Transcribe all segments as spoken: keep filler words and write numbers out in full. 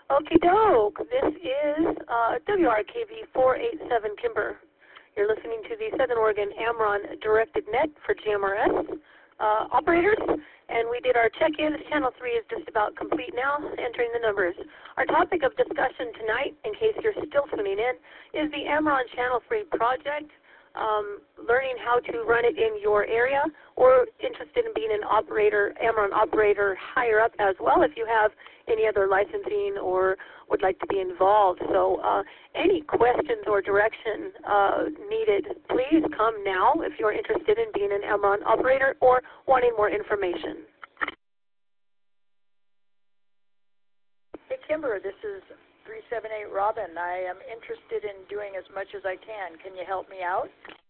Okie doke. This is uh, W R K V four eighty-seven Kimber. You're listening to the Southern Oregon AmRRON Directed Net for G M R S uh, operators, and we did our check-in. Channel three is just about complete now, entering the numbers. Our topic of discussion tonight, in case you're still tuning in, is the AmRRON Channel three project. Um, learning how to run it in your area, or interested in being an operator, AmRRON operator higher up as well if you have any other licensing or would like to be involved. So uh, any questions or direction uh, needed, please come now if you're interested in being an AmRRON operator or wanting more information. Hey Kimber, this is three seven eight Robin. I am interested in doing as much as I can. Can you help me out?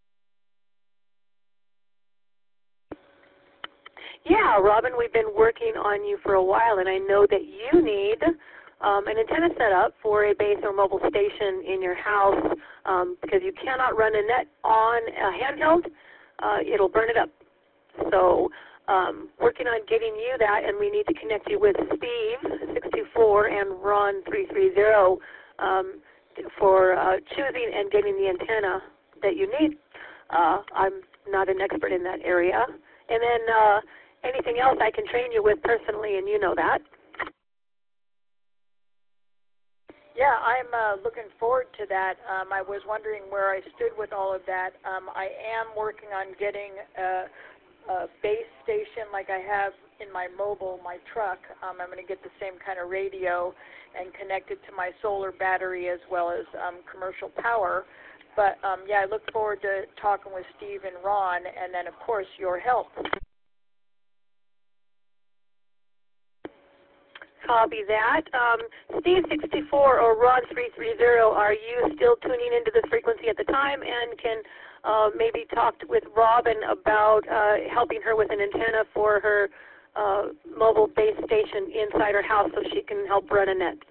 Yeah, Robin, we've been working on you for a while, and I know that you need um, an antenna set up for a base or mobile station in your house um, because you cannot run a net on a handheld. Uh, it'll burn it up. So um, working on getting you that, and we need to connect you with Steve, six two four, and Ron, three three zero, um, for uh, choosing and getting the antenna that you need. Uh, I'm not an expert in that area. And then uh, anything else I can train you with personally, and you know that. Yeah, I'm uh, looking forward to that. Um, I was wondering where I stood with all of that. Um, I am working on getting a, a base station like I have in my mobile, my truck. Um, I'm going to get the same kind of radio and connect it to my solar battery as well as um, commercial power. But um, yeah, I look forward to talking with Steve and Ron, and then of course your help. Copy that. Um, Steve sixty-four or Ron three three zero, are you still tuning into this frequency at the time, and can uh, maybe talk with Robin about uh, helping her with an antenna for her uh, mobile base station inside her house so she can help run a net?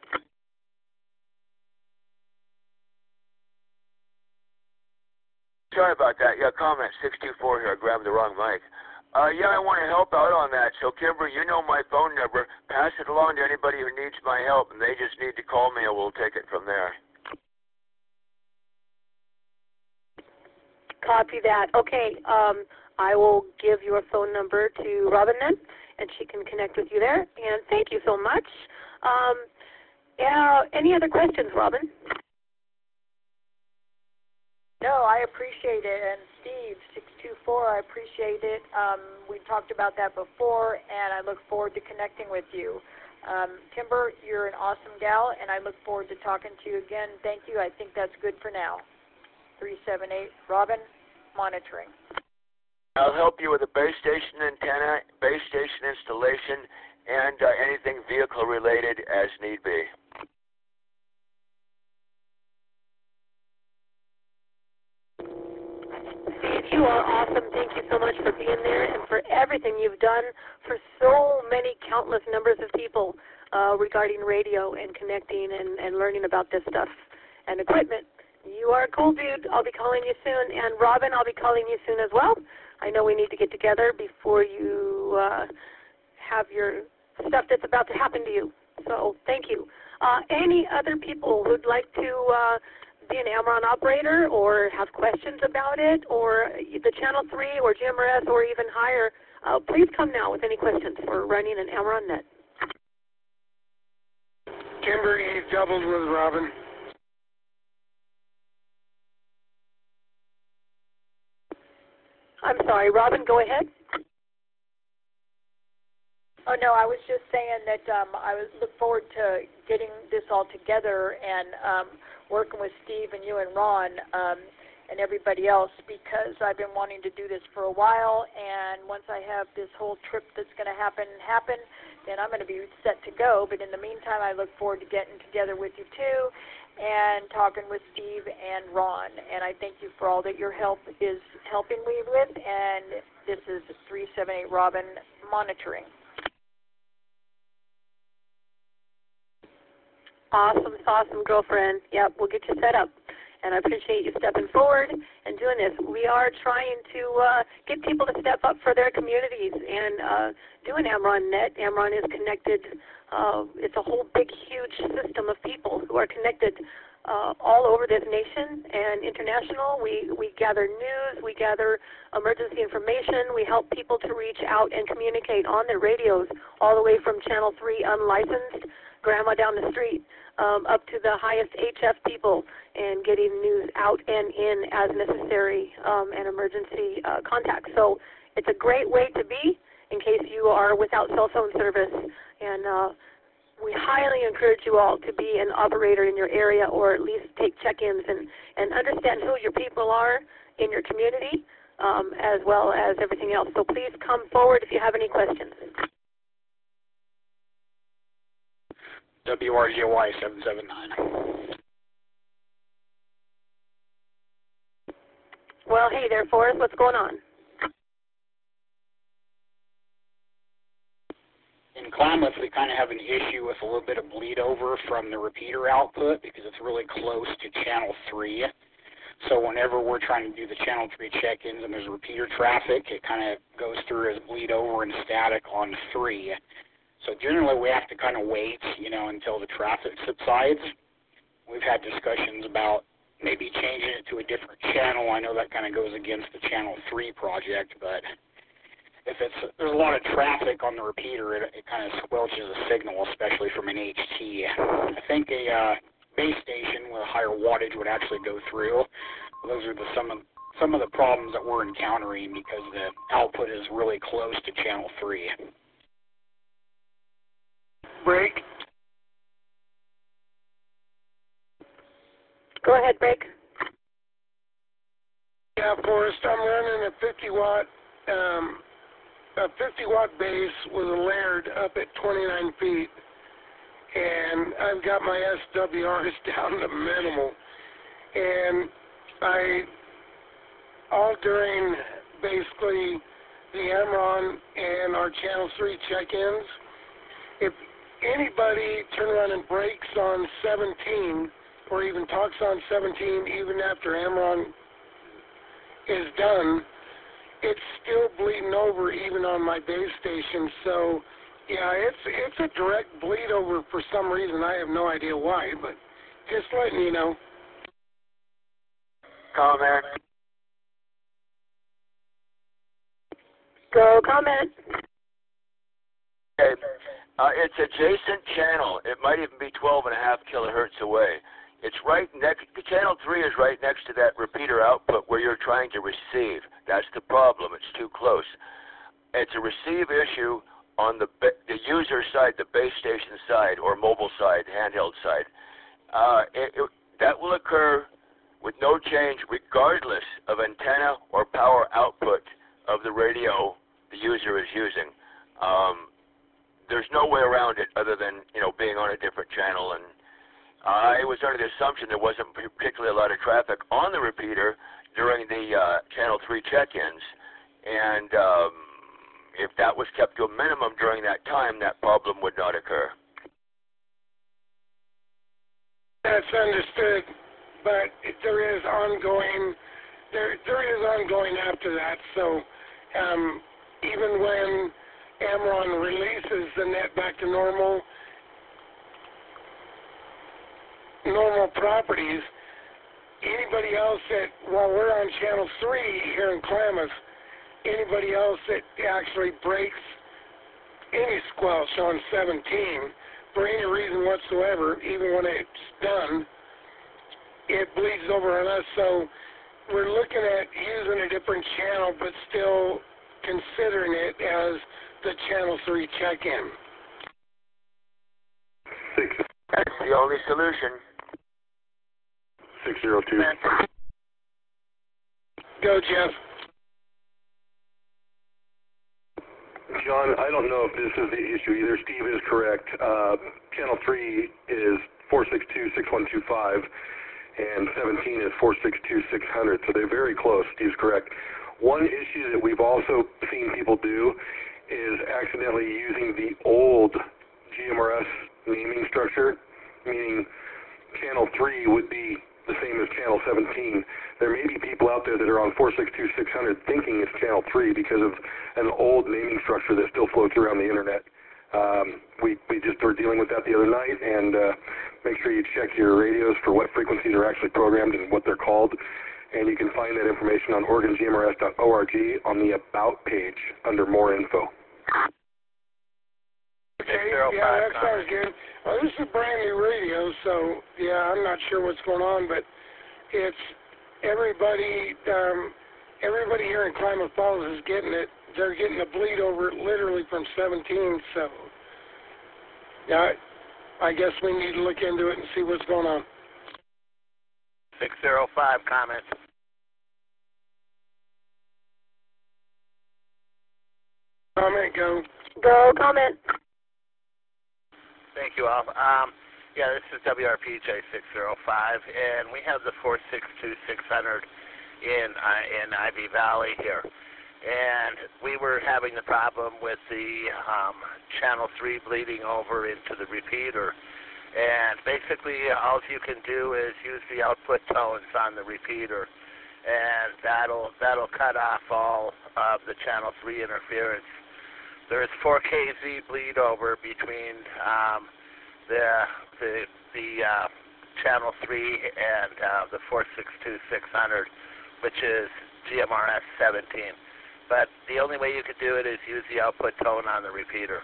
Sorry about that. Yeah, comment six two four here. I grabbed the wrong mic. Uh, yeah, I want to help out on that. So, Kimber, you know my phone number. Pass it along to anybody who needs my help, and they just need to call me, and we'll take it from there. Copy that. Okay, um, I will give your phone number to Robin then, and she can connect with you there. And thank you so much. Um, uh, any other questions, Robin? No, I appreciate it. And Steve, six two four, I appreciate it. Um, we talked about that before, and I look forward to connecting with you. Um, Kimber, you're an awesome gal, and I look forward to talking to you again. Thank you. I think that's good for now. three seven eight, Robin, monitoring. I'll help you with a base station antenna, base station installation, and uh, anything vehicle-related as need be. You are awesome. Thank you so much for being there and for everything you've done for so many countless numbers of people uh, regarding radio and connecting and, and learning about this stuff and equipment. You are a cool dude. I'll be calling you soon. And Robin, I'll be calling you soon as well. I know we need to get together before you uh, have your stuff that's about to happen to you. So thank you. Uh, any other people who'd like to uh, be an AmRRON operator or have questions about it, or the Channel three or G M R S or even higher, uh, please come now with any questions for running an AmRRON net. Kimber, you doubled with Robin. I'm sorry, Robin, go ahead. Oh, no, I was just saying that um, I was look forward to getting this all together and um, working with Steve and you and Ron um, and everybody else, because I've been wanting to do this for a while, and once I have this whole trip that's going to happen happen, then I'm going to be set to go. But in the meantime, I look forward to getting together with you too and talking with Steve and Ron. And I thank you for all that your help is helping me with, and this is three seven eight Robin monitoring. Awesome, awesome, girlfriend. Yep, we'll get you set up. and I appreciate you stepping forward and doing this. We are trying to uh, get people to step up for their communities and uh, do an Amron Net. Amron is connected. Uh, it's a whole big, huge system of people who are connected uh, all over this nation and international. We, we gather news. We gather emergency information. We help people to reach out and communicate on their radios all the way from Channel three unlicensed, grandma down the street, um, up to the highest H F people, and getting news out and in as necessary um, and emergency uh, contacts. So it's a great way to be in case you are without cell phone service. And uh, we highly encourage you all to be an operator in your area, or at least take check-ins and, and understand who your people are in your community, um, as well as everything else. So please come forward if you have any questions. W R G Y seven seven nine. Well, hey there, Forrest. What's going on? In Klamath, we kind of have an issue with a little bit of bleed over from the repeater output because it's really close to Channel three. So whenever we're trying to do the Channel three check-ins and there's repeater traffic, it kind of goes through as bleed over and static on three. So generally we have to kind of wait, you know, until the traffic subsides. We've had discussions about maybe changing it to a different channel. I know that kind of goes against the Channel three project, but if it's there's a lot of traffic on the repeater, it, it kind of squelches the signal, especially from an H T. I think a uh, base station with a higher wattage would actually go through. Those are the, some of some of the problems that we're encountering because the output is really close to Channel three. Break. Go ahead, Break. Yeah, Forrest, I'm running a fifty watt, um, a fifty watt base with a layered up at twenty-nine feet, and I've got my S W Rs down to minimal, and I, all during basically the Amron and our Channel three check-ins, if anybody turn around and breaks on seventeen, or even talks on seventeen, even after Amron is done, it's still bleeding over even on my base station. So, yeah, it's it's a direct bleed over for some reason. I have no idea why, but just letting you know. Comment. Go comment. Okay. Uh, it's adjacent channel. It might even be twelve and a half kilohertz away. It's right next, the Channel three is right next to that repeater output where you're trying to receive. That's the problem. It's too close. It's a receive issue on the the user side, the base station side, or mobile side, handheld side. Uh, it, it, that will occur with no change regardless of antenna or power output of the radio the user is using. Um, there's no way around it other than, you know, being on a different channel. And I was under the assumption there wasn't particularly a lot of traffic on the repeater during the uh, Channel three check-ins, and um, if that was kept to a minimum during that time, that problem would not occur. That's understood, but there is ongoing, there there is ongoing after that. So um, even when Amron releases the net back to normal, normal properties, anybody else that, while we're on Channel three here in Klamath, anybody else that actually breaks any squelch on seventeen for any reason whatsoever, even when it's done, it bleeds over on us. So we're looking at using a different channel, but still considering it as the Channel three check-in. Six. That's the only solution. six zero two. Go, Jeff. John, I don't know if this is the issue either. Steve is correct. Uh, channel three is four six two, six one two five, and seventeen is four six two, six hundred, so they're very close. Steve's correct. One issue that we've also seen people do is accidentally using the old G M R S naming structure, meaning channel three would be the same as channel seventeen. There may be people out there that are on four sixty-two six hundred thinking it's channel three because of an old naming structure that still floats around the internet. Um, we, we just were dealing with that the other night, and uh, make sure you check your radios for what frequencies are actually programmed and what they're called. And you can find that information on Oregon G M R S dot org on the About page under More Info. Okay, yeah, that sounds good. Well, this is a brand new radio, so yeah, I'm not sure what's going on, but it's everybody, um, everybody here in Klamath Falls is getting it. They're getting a bleed over it literally from seventeen, so yeah, I guess we need to look into it and see what's going on. six oh five comments. Comment, go. Go, comment. Thank you all. Um, yeah, this is W R P J six oh five, and we have the four sixty-two six hundred in uh, in Ivy Valley here. And we were having the problem with the um, channel three bleeding over into the repeater. And basically, all you can do is use the output tones on the repeater, and that'll that'll cut off all of the channel three interference. There's four K Z bleed over between um, the the the uh, channel three and uh, the four sixty-two six hundred, which is G M R S seventeen. But the only way you could do it is use the output tone on the repeater.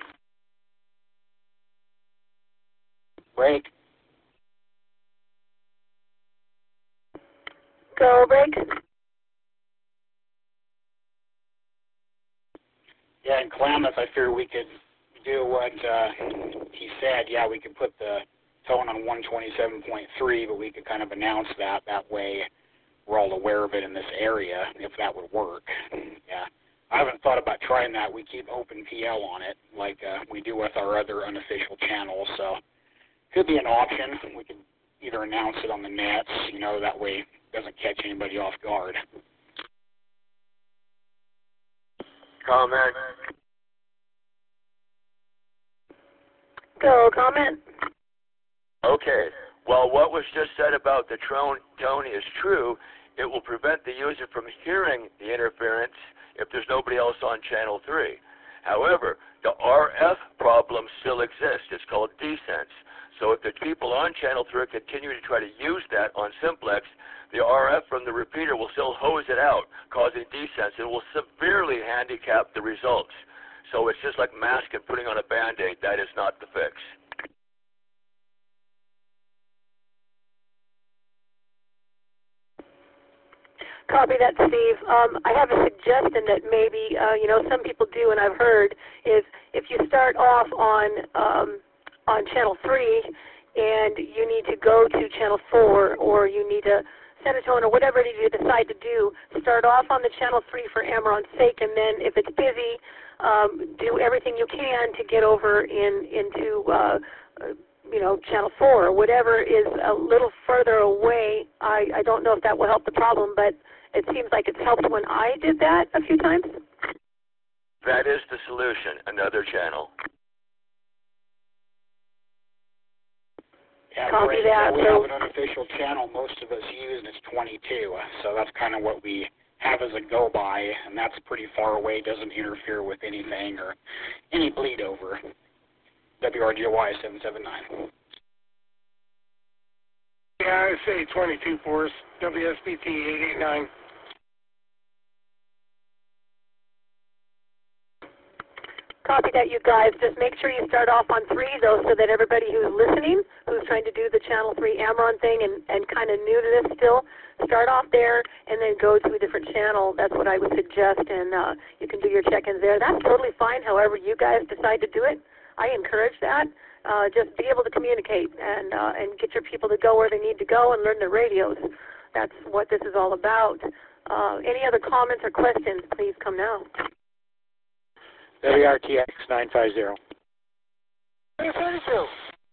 Break. Go, break. Yeah, in Klamath, I figured we could do what uh, he said. Yeah, we could put the tone on one twenty-seven point three, but we could kind of announce that. That way we're all aware of it in this area, if that would work. Yeah. I haven't thought about trying that. We keep open P L on it, like uh, we do with our other unofficial channels, so could be an option. We could either announce it on the nets, you know, that way it doesn't catch anybody off guard. Comment. Go, comment. Okay. Well, what was just said about the tone, tone is true. It will prevent the user from hearing the interference if there's nobody else on channel three. However, the R F problem still exists. It's called desense. So if the people on channel three continue to try to use that on simplex, the R F from the repeater will still hose it out, causing desense, and will severely handicap the results. So it's just like mask and putting on a Band-Aid. That is not the fix. Copy that, Steve. Um, I have a suggestion that maybe, uh, you know, some people do, and I've heard, is if you start off on um, on channel three and you need to go to channel four, or you need to set a tone, or whatever it is you decide to do, start off on the channel three for Amron's sake, and then if it's busy, um, do everything you can to get over in into uh, you know, channel four, or whatever is a little further away. I, I don't know if that will help the problem, but it seems like it's helped when I did that a few times. That is the solution, another channel. Yeah, Copy right that. now we So, have an unofficial channel most of us use, and it's twenty-two. So that's kind of what we have as a go-by, and that's pretty far away, doesn't interfere with anything or any bleed over. W R G Y seven seven nine. Yeah, I say twenty-two for us. W S B T eight eight nine. copy that, you guys. Just make sure you start off on three, though, so that everybody who's listening, who's trying to do the Channel three Amron thing and, and kind of new to this still, start off there and then go to a different channel. That's what I would suggest, and uh, you can do your check-ins there. That's totally fine, however you guys decide to do it. I encourage that. Uh, just be able to communicate and uh, and get your people to go where they need to go and learn their radios. That's what this is all about. Uh, any other comments or questions, please come now. W R T X nine five zero. nine five zero.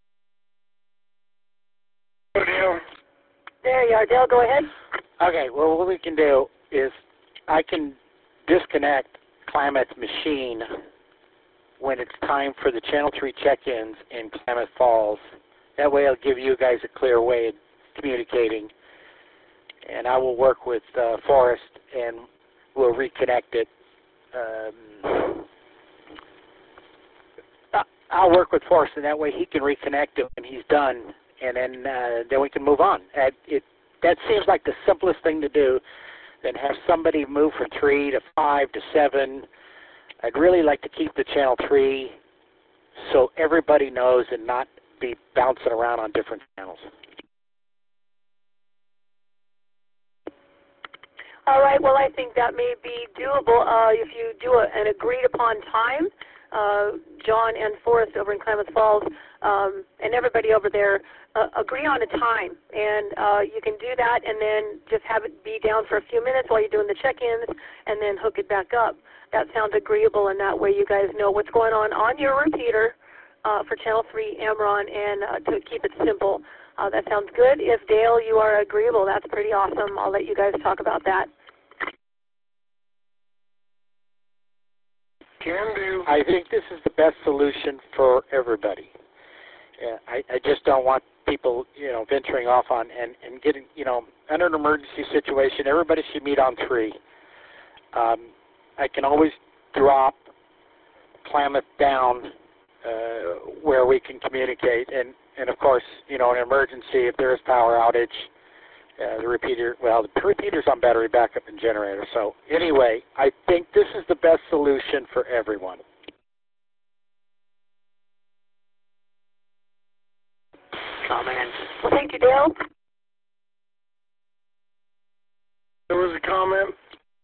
Oh, Dale. There you are, Dale. Go ahead. Okay, well, what we can do is I can disconnect Klamath's machine when it's time for the Channel three check-ins in Klamath Falls. That way I'll give you guys a clear way communicating, and I will work with uh, Forrest and we'll reconnect it. Um, I'll work with Forrest, and that way he can reconnect it when he's done, and then uh, then we can move on. And it that seems like the simplest thing to do. Then have somebody move from three to five to seven. I'd really like to keep the channel three so everybody knows and not be bouncing around on different channels. All right, well, I think that may be doable uh, if you do a, an agreed upon time. Uh, John and Forrest over in Klamath Falls um, and everybody over there uh, agree on a time, and uh, you can do that and then just have it be down for a few minutes while you're doing the check-ins and then hook it back up. That sounds agreeable, and that way you guys know what's going on on your repeater uh, for Channel three Amron, and uh, to keep it simple. Uh, that sounds good. If, Dale, you are agreeable, that's pretty awesome. I'll let you guys talk about that. Can do. I think this is the best solution for everybody. Yeah, I, I just don't want people, you know, venturing off on and, and getting, you know, under an emergency situation, everybody should meet on three. Um, I can always drop Klamath down uh, where we can communicate, and, and of course, you know, in an emergency, if there is power outage, uh, the repeater, well, the repeater's on battery backup and generator. So anyway, I think this is the best solution for everyone. Comments? Well, thank you, Dale. There was a comment.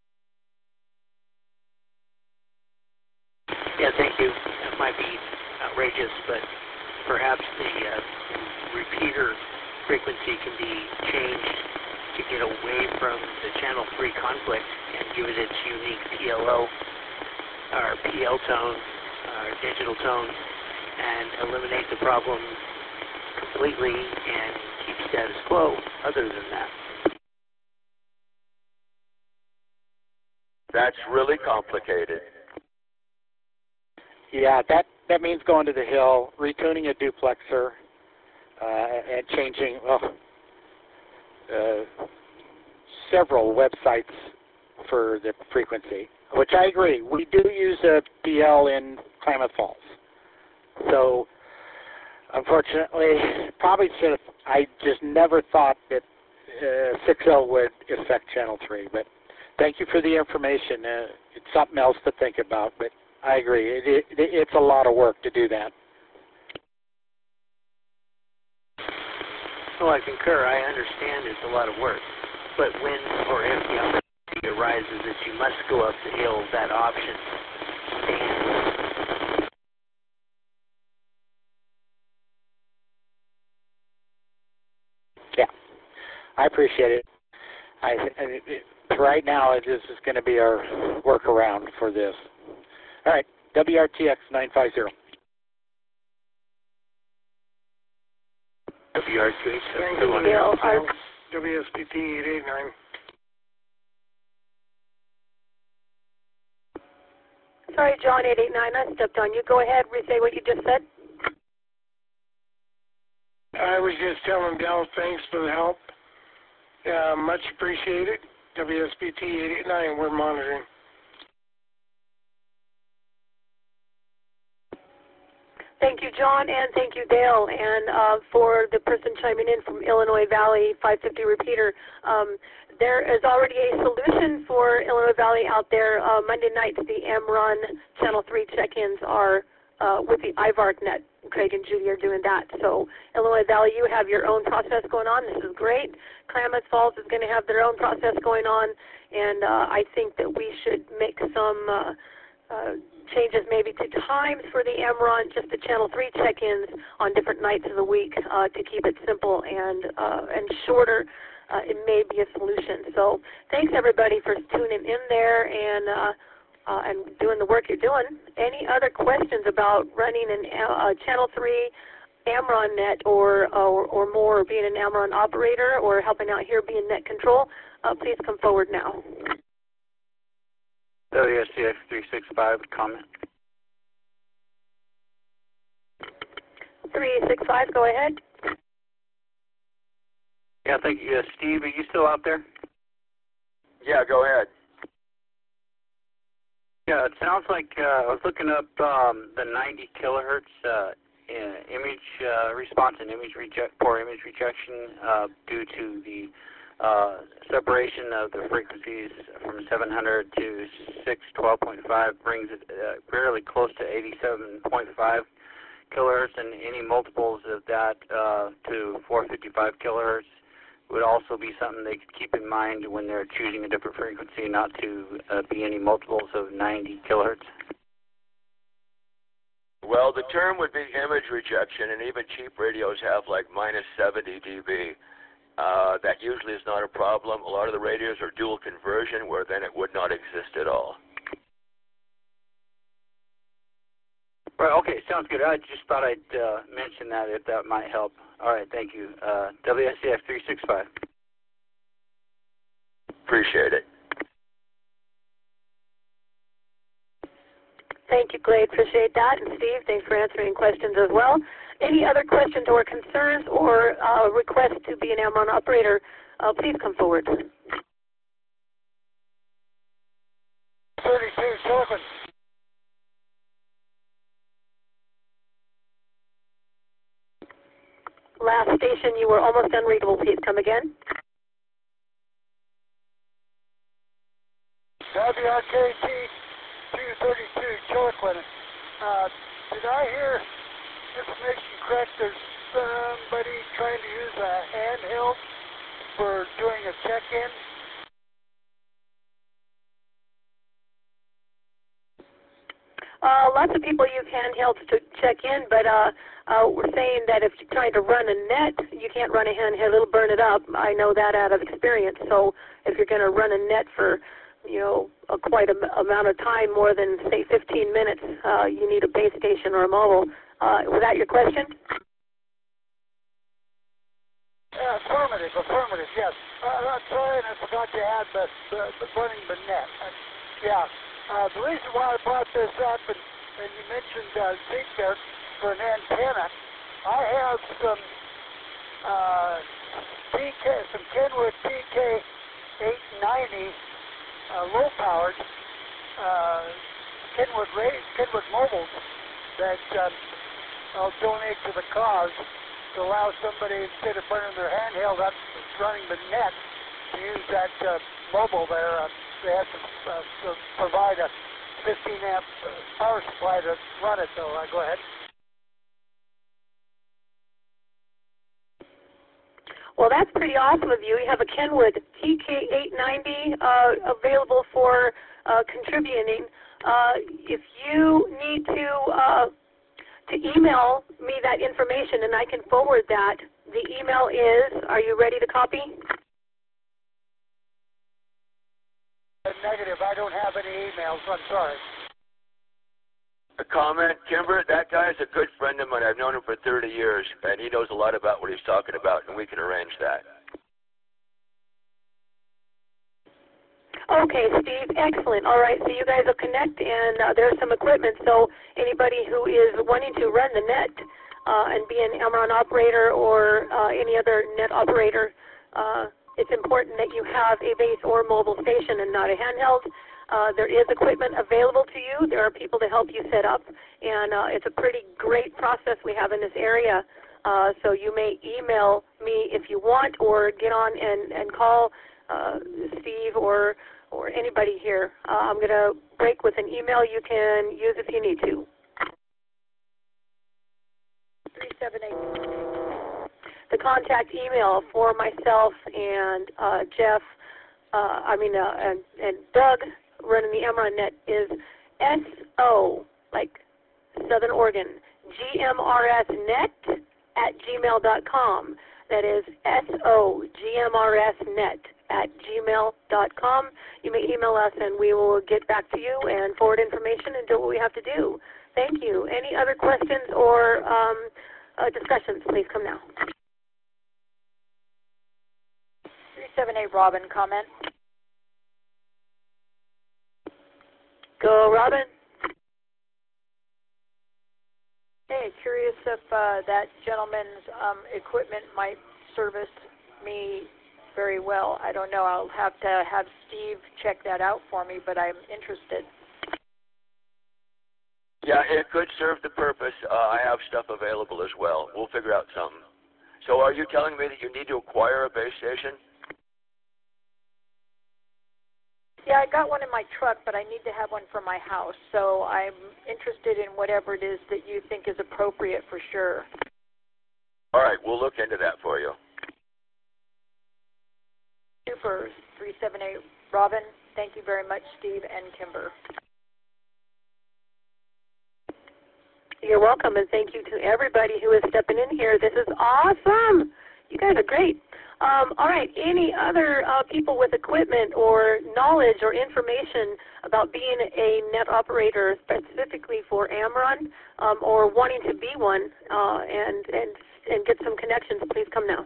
Yeah, thank you. That might be outrageous, but perhaps the uh, repeater frequency can be changed to get away from the channel three conflict and give it its unique P L O, or P L tone, or digital tone, and eliminate the problem completely and keep status quo other than that. That's really complicated. Yeah, that, that means going to the hill, retuning a duplexer, uh, and changing, well, uh, several websites for the frequency, which I agree. We do use a B L in Klamath Falls. So, unfortunately, probably should have, I just never thought that uh, six L would affect Channel three. But thank you for the information. Uh, it's something else to think about, but I agree. It, it, it's a lot of work to do that. Well, I concur. I understand it's a lot of work. But when or if the opportunity arises that you must go up the hill, that option stands. Yeah, I appreciate it. I, I it, right now, this is going to be our workaround for this. All right, W R T X nine five zero. W R T X Thank you, Dale. W S P T eight eight nine. Sorry, John, eight eight nine, I stepped on you. Go ahead, re-say what you just said. I was just telling Dell thanks for the help. Uh, much appreciated. W S P T eight eight nine, we're monitoring. Thank you, John, and thank you, Dale. And uh, for the person chiming in from Illinois Valley five fifty repeater, um, there is already a solution for Illinois Valley out there. Uh, Monday nights, the Amron Channel three check-ins are uh, with the IVARCnet. Craig and Judy are doing that. So Illinois Valley, you have your own process going on. This is great. Klamath Falls is going to have their own process going on, and uh, I think that we should make some uh, uh, changes maybe to times for the Amron, just the Channel three check-ins on different nights of the week uh, to keep it simple and uh, and shorter. Uh, it may be a solution. So thanks, everybody, for tuning in there and uh, uh, and doing the work you're doing. Any other questions about running an uh, Channel three Amron net or, or, or more, or being an Amron operator or helping out here being net control, uh, please come forward now. W S T X three six five, comment. three six five, go ahead. Yeah, thank you. Uh, Steve, are you still out there? Yeah, go ahead. Yeah, it sounds like uh, I was looking up um, the ninety kilohertz uh, image uh, response and image reject, poor image rejection uh, due to the uh, separation of the frequencies from seven hundred to six twelve point five brings it uh, fairly close to eighty-seven point five kilohertz, and any multiples of that uh, to four fifty-five kilohertz would also be something they could keep in mind when they're choosing a different frequency, not to uh, be any multiples of ninety kilohertz. Well, the term would be image rejection, and even cheap radios have like minus seventy dB. Uh, that usually is not a problem. A lot of the radios are dual conversion, where then it would not exist at all. Right, okay, sounds good. I just thought I'd uh, mention that if that might help. All right, thank you. Uh, W S C F three six five. Appreciate it. Thank you, Glade. Appreciate that. And Steve, thanks for answering questions as well. Any other questions or concerns or uh, requests to be an Amron operator, uh, please come forward. thirty-two, Sullivan. Last station, you were almost unreadable. Please come again. W R K T two thirty-two, Chilliquin. Uh, did I hear information correct? There's somebody trying to use a handheld for doing a check-in? Uh, lots of people use handhelds to check in, but uh, uh, we're saying that if you're trying to run a net, you can't run a handheld. It'll burn it up. I know that out of experience. So if you're going to run a net for, you know, a quite a m amount of time, more than, say, fifteen minutes, uh, you need a base station or a mobile. Uh, was that your question? Uh, affirmative, affirmative, yes. Uh, I'm sorry, and I forgot to add the, the, the running the net. Uh, yeah. Uh, the reason why I brought this up, and, and you mentioned uh, Zeke there for an antenna, I have some uh, T K, some Kenwood T K eight ninety uh, low-powered uh, Kenwood Kenwood mobiles that uh, I'll donate to the cause to allow somebody, instead of burning their handheld up running the net, to use that uh, mobile there. Uh, They have to, uh, to provide a fifteen amp power supply to run it, though. Uh, go ahead. Well, that's pretty awesome of you. You have a Kenwood T K eight ninety uh, available for uh, contributing. Uh, if you need to uh, to email me that information, and I can forward that, the email is, are you ready to copy? Negative. I don't have any emails. I'm sorry. A comment, Kimber, that guy is a good friend of mine. I've known him for thirty years, and he knows a lot about what he's talking about, and we can arrange that. Okay, Steve, excellent. All right, so you guys will connect, and uh, there's some equipment. So anybody who is wanting to run the net uh, and be an Amron operator or uh, any other net operator, uh, it's important that you have a base or mobile station and not a handheld. Uh, there is equipment available to you. There are people to help you set up, and uh, it's a pretty great process we have in this area. Uh, so you may email me if you want, or get on and, and call uh, Steve or or anybody here. Uh, I'm going to break with an email you can use if you need to. three seven eight. The contact email for myself and uh, Jeff, uh, I mean, uh, and, and Doug running the Amron net is S O, like Southern Oregon, G M R S net at gmail dot com. That is S O G M R S net at gmail dot com. You may email us and we will get back to you and forward information and do what we have to do. Thank you. Any other questions or um, uh, discussions, please come now. three seven eight, Robin, comment. Go, Robin. Hey, curious if uh, that gentleman's um, equipment might service me very well. I don't know. I'll have to have Steve check that out for me, but I'm interested. Yeah, it could serve the purpose. Uh, I have stuff available as well. We'll figure out something. So are you telling me that you need to acquire a base station? Yeah, I got one in my truck, but I need to have one for my house. So I'm interested in whatever it is that you think is appropriate for sure. All right, we'll look into that for you. Super, three seven eight. Robin, thank you very much, Steve and Kimber. You're welcome, and thank you to everybody who is stepping in here. This is awesome. You guys are great. Um, all right, any other uh, people with equipment or knowledge or information about being a net operator specifically for Amron um, or wanting to be one uh, and, and, and get some connections, please come now.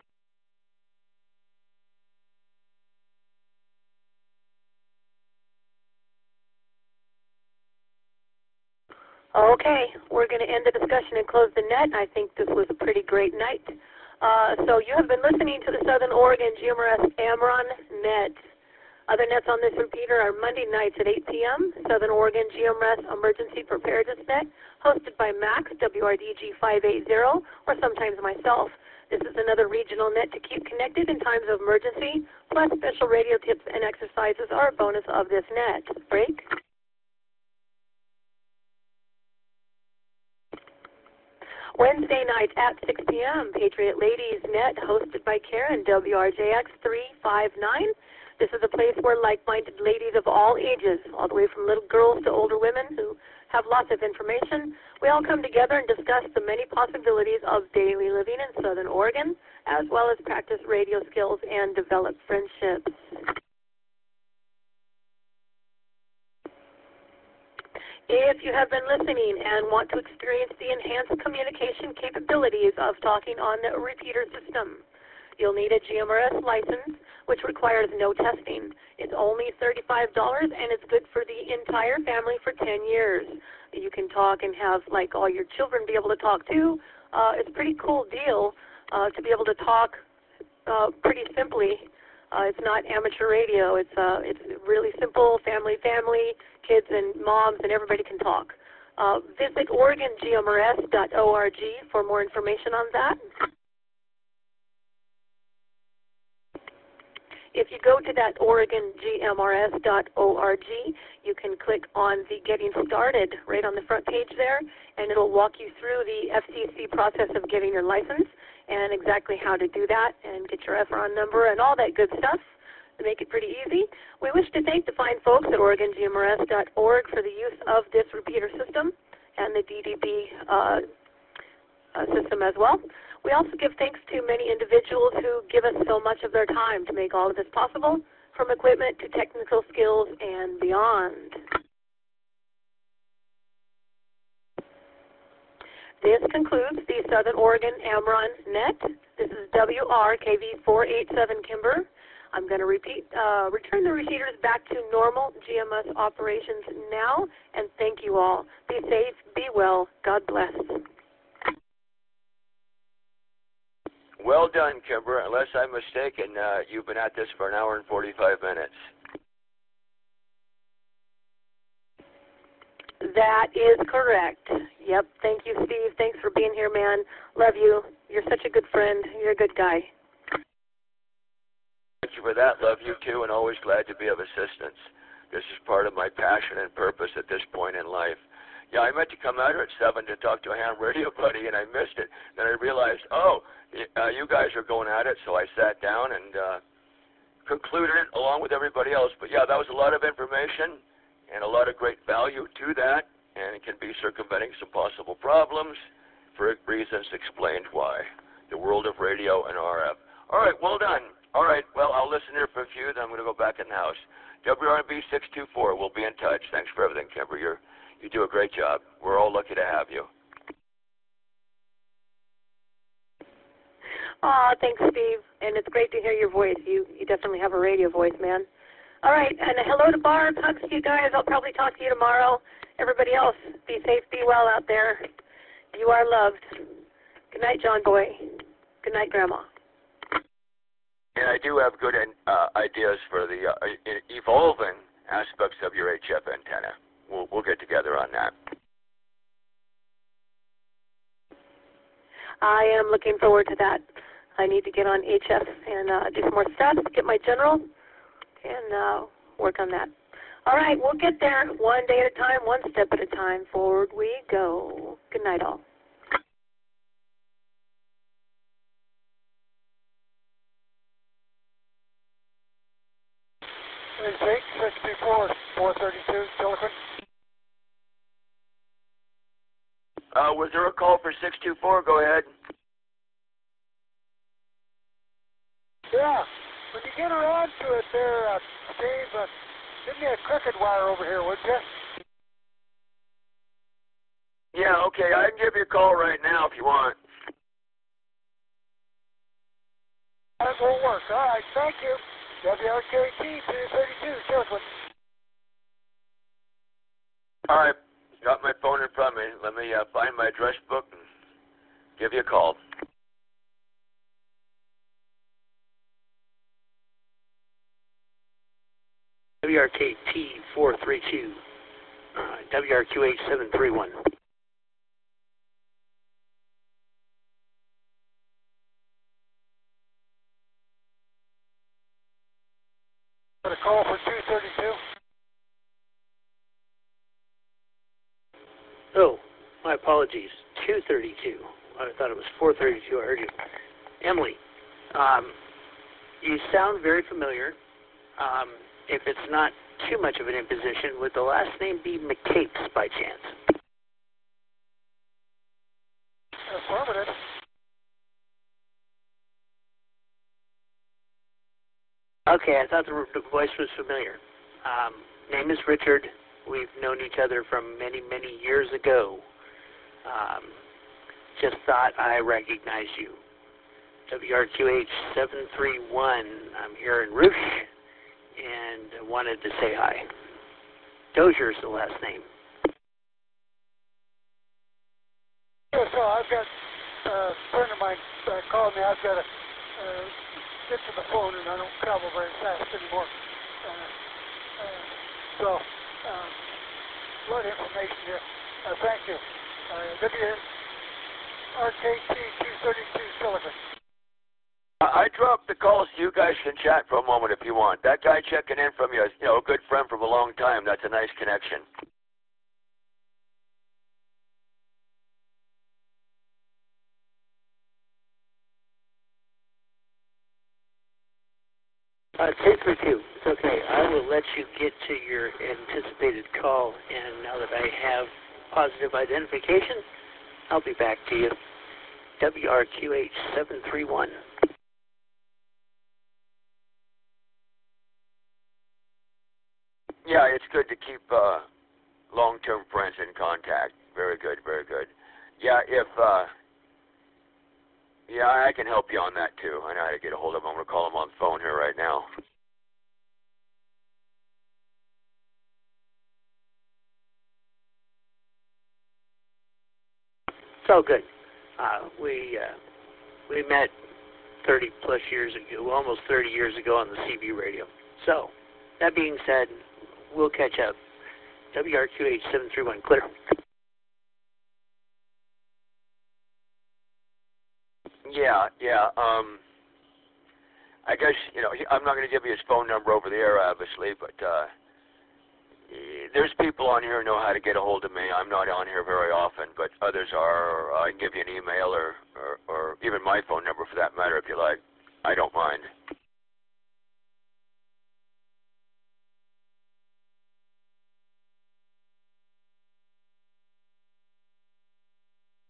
Okay, we're going to end the discussion and close the net. I think this was a pretty great night. Uh, so you have been listening to the Southern Oregon G M R S Amron Net. Other nets on this repeater are Monday nights at eight p m Southern Oregon G M R S Emergency Preparedness Net, hosted by Max, W R D G five eighty, or sometimes myself. This is another regional net to keep connected in times of emergency, plus special radio tips and exercises are a bonus of this net. Break. Wednesday night at six p m Patriot Ladies Net, hosted by Karen, W R J X three five nine. This is a place where like-minded ladies of all ages, all the way from little girls to older women who have lots of information, we all come together and discuss the many possibilities of daily living in Southern Oregon, as well as practice radio skills and develop friendships. If you have been listening and want to experience the enhanced communication capabilities of talking on the repeater system, you'll need a G M R S license, which requires no testing. It's only thirty-five dollars, and it's good for the entire family for ten years. You can talk and have, like, all your children be able to talk too. Uh, it's a pretty cool deal uh, to be able to talk uh, pretty simply. Uh, it's not amateur radio. It's uh, it's really simple, family, family, kids and moms, and everybody can talk. Uh, visit Oregon G M R S dot org for more information on that. If you go to that Oregon G M R S dot org, you can click on the Getting Started right on the front page there, and it'll walk you through the F C C process of getting your license and exactly how to do that and get your F R O N number and all that good stuff to make it pretty easy. We wish to thank the fine folks at Oregon G M R S dot org for the use of this repeater system and the D D B uh, uh, system as well. We also give thanks to many individuals who give us so much of their time to make all of this possible, from equipment to technical skills and beyond. This concludes the Southern Oregon Amron Net. This is W R K V four eighty-seven Kimber. I'm going to repeat, uh, return the repeaters back to normal G M S operations now, and thank you all. Be safe, be well, God bless. Well done, Kimber. Unless I'm mistaken, uh, you've been at this for an hour and forty-five minutes. That is correct. Yep. Thank you, Steve. Thanks for being here, man. Love you. You're such a good friend. You're a good guy. Thank you for that. Love you, too, and always glad to be of assistance. This is part of my passion and purpose at this point in life. Yeah, I meant to come out here at seven to talk to a ham radio buddy, and I missed it. Then I realized, oh, uh, you guys are going at it, so I sat down and uh, concluded it along with everybody else. But, yeah, that was a lot of information and a lot of great value to that, and it can be circumventing some possible problems for reasons explained why. The world of radio and R F. All right, well done. All right, well, I'll listen here for a few, then I'm going to go back in the house. W R B six two four, we'll be in touch. Thanks for everything, Kimber. You're, you do a great job. We're all lucky to have you. Aw, thanks, Steve. And it's great to hear your voice. You, you definitely have a radio voice, man. All right, and hello to Barb. Hugs to you guys. I'll probably talk to you tomorrow. Everybody else, be safe, be well out there. You are loved. Good night, John Boy. Good night, Grandma. And I do have good uh, ideas for the uh, evolving aspects of your H F antenna. We'll, we'll get together on that. I am looking forward to that. I need to get on H F and uh, do some more stuff, get my general, and uh, work on that. All right, we'll get there one day at a time, one step at a time. Forward we go. Good night, all. eight six two four, four thirty-two, Silicon. Uh, was there a call for six two four? Go ahead. Yeah, when you get around to it there, uh, Steve, uh, give me a crooked wire over here, would you? Yeah, okay, I can give you a call right now if you want. That will work. All right, thank you. W R K T two thirty-two, Silicon. All right, got my phone in front of me. Let me uh, find my address book and give you a call. W R K T four three two, uh, W R Q H seven three one. Got a call for two thirty-two. Oh, my apologies. two thirty-two. I thought it was four thirty-two. I heard you. Emily, um, you sound very familiar. Um, if it's not too much of an imposition, would the last name be McCapes by chance? Affirmative. Okay, I thought the, the voice was familiar. Um, name is Richard. We've known each other from many, many years ago. Um, just thought I recognized you. W R Q H seven three one. I'm here in Rouge and wanted to say hi. Dozier's the last name. Yeah, so I've got uh, a friend of mine uh, called me. I've got to uh, get to the phone, and I don't travel very fast anymore. Uh, uh, so, um, a lot of information here. Uh, thank you. Uh, W R K T two thirty-two, Silicon. I dropped the call so you guys can chat for a moment if you want. That guy checking in from you is, you know, a good friend from a long time. That's a nice connection. Uh, two three two. It's okay. I will let you get to your anticipated call, and now that I have positive identification, I'll be back to you. W R Q H seven three one. Yeah, it's good to keep uh, long-term friends in contact. Very good, very good. Yeah, if, uh, yeah, I can help you on that too. I know how to get a hold of him. I'm going to call him on the phone here right now. So good. Uh, we uh, we met thirty plus years ago, almost thirty years ago on the C B radio. So, that being said, we'll catch up. W R Q H seven three one, clear. Yeah, yeah. Um, I guess, you know, he, I'm not going to give you his phone number over the air, obviously, but uh, there's people on here who know how to get a hold of me. I'm not on here very often, but others are. Or I can give you an email or, or, or even my phone number for that matter if you like. I don't mind.